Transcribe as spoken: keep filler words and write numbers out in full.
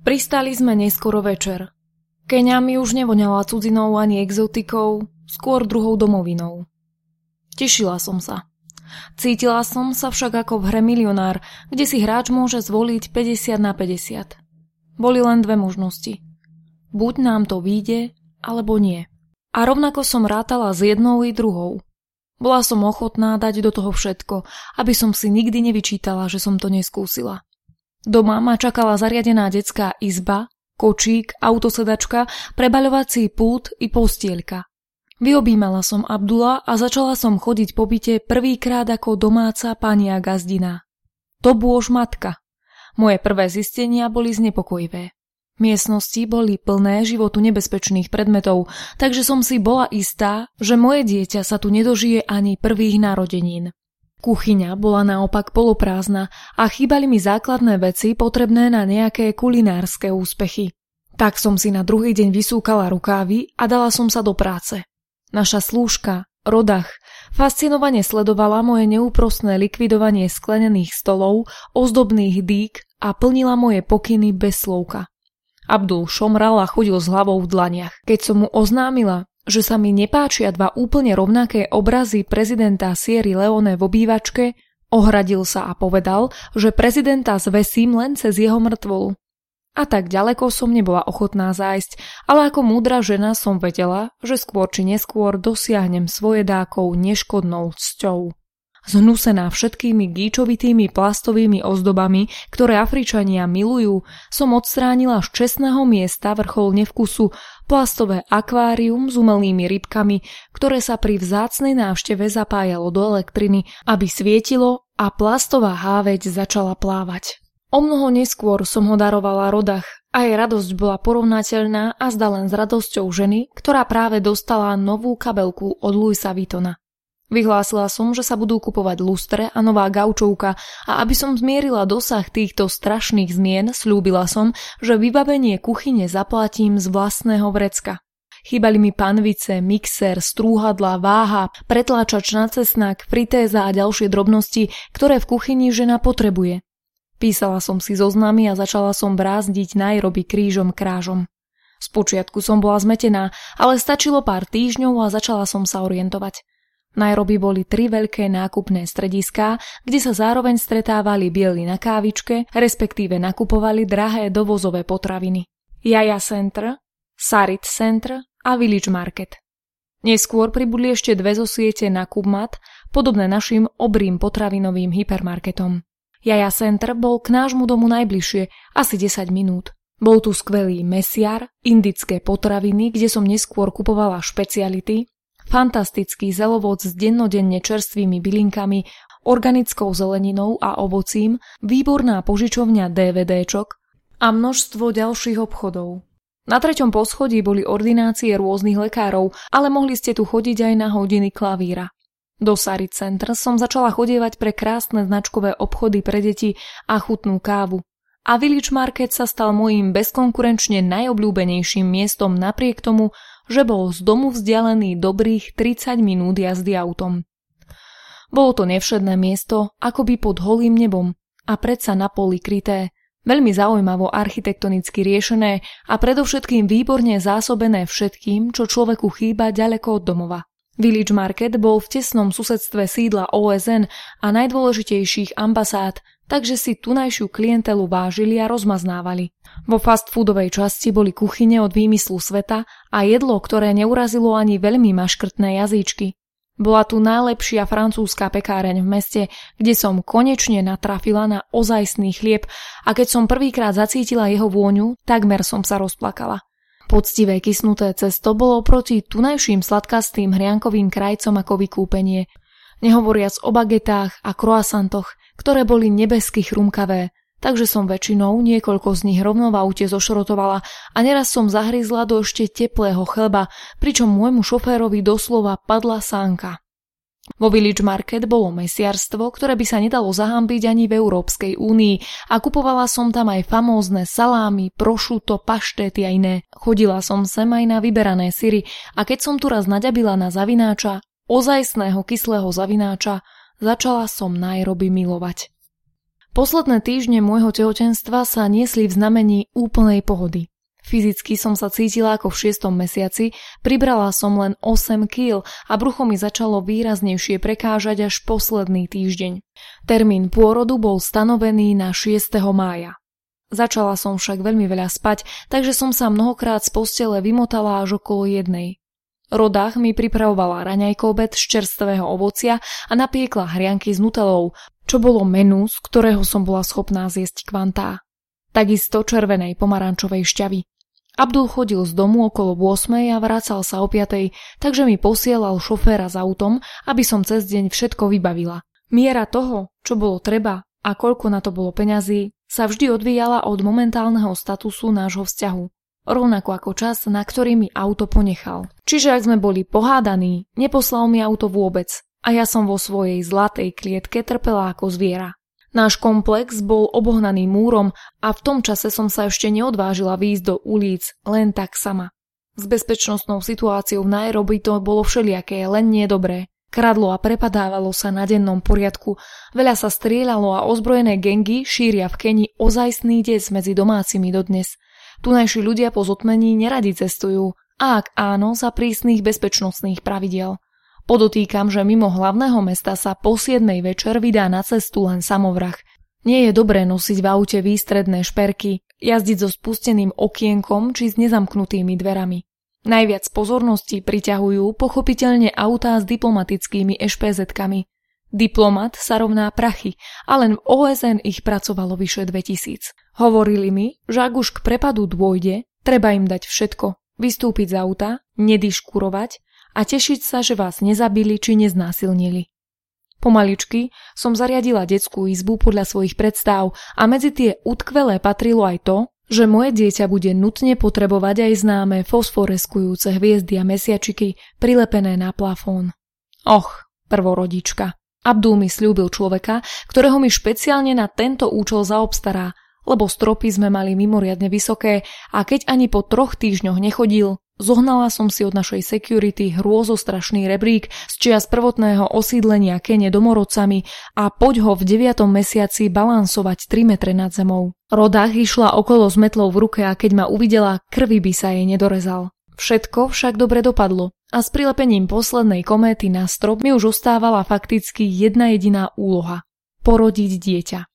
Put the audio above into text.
Pristali sme neskoro večer. Keňa mi už nevoňala cudzinou ani exotikou, skôr druhou domovinou. Tešila som sa. Cítila som sa však ako v hre Milionár, kde si hráč môže zvoliť päťdesiat na päťdesiat. Boli len dve možnosti. Buď nám to vyjde, alebo nie. A rovnako som rátala s jednou i druhou. Bola som ochotná dať do toho všetko, aby som si nikdy nevyčítala, že som to neskúsila. Doma ma čakala zariadená detská izba, kočík, autosedačka, prebaľovací pult i postieľka. Vyobímala som Abdula a začala som chodiť po byte prvýkrát ako domáca pani a gazdina. To bôž matka. Moje prvé zistenia boli znepokojivé. Miestnosti boli plné životu nebezpečných predmetov, takže som si bola istá, že moje dieťa sa tu nedožije ani prvých narodenín. Kuchyňa bola naopak poloprázdna a chýbali mi základné veci potrebné na nejaké kulinárske úspechy. Tak som si na druhý deň vysúkala rukávy a dala som sa do práce. Naša slúžka, Rodach, fascinovane sledovala moje neúprosné likvidovanie sklenených stolov, ozdobných dýk a plnila moje pokyny bez slovka. Abdul šomral a chodil s hlavou v dlaniach. Keď som mu oznámila, že sa mi nepáčia dva úplne rovnaké obrazy prezidenta Sierry Leone v obývačke, ohradil sa a povedal, že prezidenta zvesím len cez jeho mŕtvolu. A tak ďaleko som nebola ochotná zájsť, ale ako múdra žena som vedela, že skôr či neskôr dosiahnem svoje dákov neškodnou cťou. Zhnusená všetkými gíčovitými plastovými ozdobami, ktoré Afričania milujú, som odstránila z čestného miesta vrchol nevkusu plastové akvárium s umelými rybkami, ktoré sa pri vzácnej návšteve zapájalo do elektriny, aby svietilo a plastová háveť začala plávať. Omnoho neskôr som ho darovala Rodach a jej radosť bola porovnateľná a zda len s radosťou ženy, ktorá práve dostala novú kabelku od Louisa Vuittona. Vyhlásila som, že sa budú kupovať lustre a nová gaučovka a aby som zmierila dosah týchto strašných zmien, sľúbila som, že vybavenie kuchyne zaplatím z vlastného vrecka. Chýbali mi panvice, mixer, strúhadla, váha, pretláčač na cesnak, fritéza a ďalšie drobnosti, ktoré v kuchyni žena potrebuje. Písala som si zoznamy a začala som brázdiť Nairobi krížom krážom. Spočiatku som bola zmetená, ale stačilo pár týždňov a začala som sa orientovať. V Nairobi boli tri veľké nákupné strediská, kde sa zároveň stretávali bieli na kávičke, respektíve nakupovali drahé dovozové potraviny. Yaya Center, Sarit Center a Village Market. Neskôr pribudli ešte dve zo siete Nakubmat, podobné našim obrým potravinovým hypermarketom. Yaya Center bol k nášmu domu najbližšie, asi desať minút. Bol tu skvelý mesiar, indické potraviny, kde som neskôr kupovala špeciality, fantastický zelovod s dennodenne čerstvými bylinkami, organickou zeleninou a ovocím, výborná požičovňa DVDčok a množstvo ďalších obchodov. Na treťom poschodí boli ordinácie rôznych lekárov, ale mohli ste tu chodiť aj na hodiny klavíra. Do Sarit Center som začala chodievať pre krásne značkové obchody pre deti a chutnú kávu. A Village Market sa stal mojím bezkonkurenčne najobľúbenejším miestom napriek tomu, že bol z domu vzdialený dobrých tridsať minút jazdy autom. Bolo to nevšedné miesto, akoby pod holým nebom a predsa na poli kryté, veľmi zaujímavo architektonicky riešené a predovšetkým výborne zásobené všetkým, čo človeku chýba ďaleko od domova. Village Market bol v tesnom susedstve sídla ó es en a najdôležitejších ambasád, takže si tunajšiu klientelu vážili a rozmaznávali. Vo fast foodovej časti boli kuchyne od výmyslu sveta a jedlo, ktoré neurazilo ani veľmi maškrtné jazyčky. Bola tu najlepšia francúzska pekáreň v meste, kde som konečne natrafila na ozajstný chlieb a keď som prvýkrát zacítila jeho vôňu, takmer som sa rozplakala. Poctivé kysnuté cesto bolo proti tunajším sladkastým hriankovým krajcom ako vykúpenie, nehovoriac o bagetách a croissantoch, ktoré boli nebesky chrumkavé, takže som väčšinou niekoľko z nich rovno v aute zošrotovala a neraz som zahryzla do ešte teplého chleba, pričom môjmu šoférovi doslova padla sánka. Vo Village Market bolo mesiarstvo, ktoré by sa nedalo zahambiť ani v Európskej únii a kupovala som tam aj famózne salámy, prosciutto, paštéty a iné. Chodila som sem aj na vyberané syry a keď som tu raz naďabila na zavináča, ozajstného kyslého zavináča, začala som Nairobi milovať. Posledné týždne môjho tehotenstva sa niesli v znamení úplnej pohody. Fyzicky som sa cítila ako v šiestom mesiaci, pribrala som len osem kíl a brucho mi začalo výraznejšie prekážať až posledný týždeň. Termín pôrodu bol stanovený na šiesteho mája. Začala som však veľmi veľa spať, takže som sa mnohokrát z postele vymotala až okolo jednej. Rodách mi pripravovala raňajkobed z čerstvého ovocia a napiekla hrianky s nutelou, čo bolo menu, z ktorého som bola schopná zjesť kvantá. Takisto červenej pomarančovej šťavy. Abdul chodil z domu okolo ôsmej a vracal sa o piatej, takže mi posielal šoféra s autom, aby som cez deň všetko vybavila. Miera toho, čo bolo treba a koľko na to bolo peňazí, sa vždy odvíjala od momentálneho statusu nášho vzťahu. Rovnako ako čas, na ktorý mi auto ponechal. Čiže ak sme boli pohádaní, neposlal mi auto vôbec a ja som vo svojej zlatej klietke trpela ako zviera. Náš komplex bol obohnaný múrom a v tom čase som sa ešte neodvážila výjsť do ulic len tak sama. S bezpečnostnou situáciou v Nairobi to bolo všelijaké, len nie dobré. Kradlo a prepadávalo sa na dennom poriadku, veľa sa strieľalo a ozbrojené gangy šíria v Keni ozajstný des medzi domácimi dodnes. Tunajší ľudia po zotmení neradi cestujú, a ak áno, za prísnych bezpečnostných pravidiel. Podotýkam, že mimo hlavného mesta sa po siedmej večer vydá na cestu len samovrah. Nie je dobré nosiť v aute výstredné šperky, jazdiť so spusteným okienkom či s nezamknutými dverami. Najviac pozornosti priťahujú pochopiteľne autá s diplomatickými ešpézetkami. Diplomat sa rovná prachy a len v ó es en ich pracovalo vyše dvetisíc. Hovorili mi, že ak už k prepadu dôjde, treba im dať všetko. Vystúpiť z auta, nediškurovať a tešiť sa, že vás nezabili či neznásilnili. Pomaličky som zariadila detskú izbu podľa svojich predstáv a medzi tie utkvelé patrilo aj to, že moje dieťa bude nutne potrebovať aj známe fosforeskujúce hviezdy a mesiačiky prilepené na plafón. Och, prvorodička. Abdul mi sľúbil človeka, ktorého mi špeciálne na tento účel zaobstará, lebo stropy sme mali mimoriadne vysoké a keď ani po troch týždňoch nechodil, zohnala som si od našej security hrôzostrašný rebrík z čias prvotného osídlenia Kene domorodcami a poď ho v deviatom mesiaci balansovať tri metre nad zemou. Rodách išla okolo s metlou v ruke a keď ma uvidela, krvi by sa jej nedorezal. Všetko však dobre dopadlo a s prilepením poslednej kométy na strop mi už ostávala fakticky jedna jediná úloha – porodiť dieťa.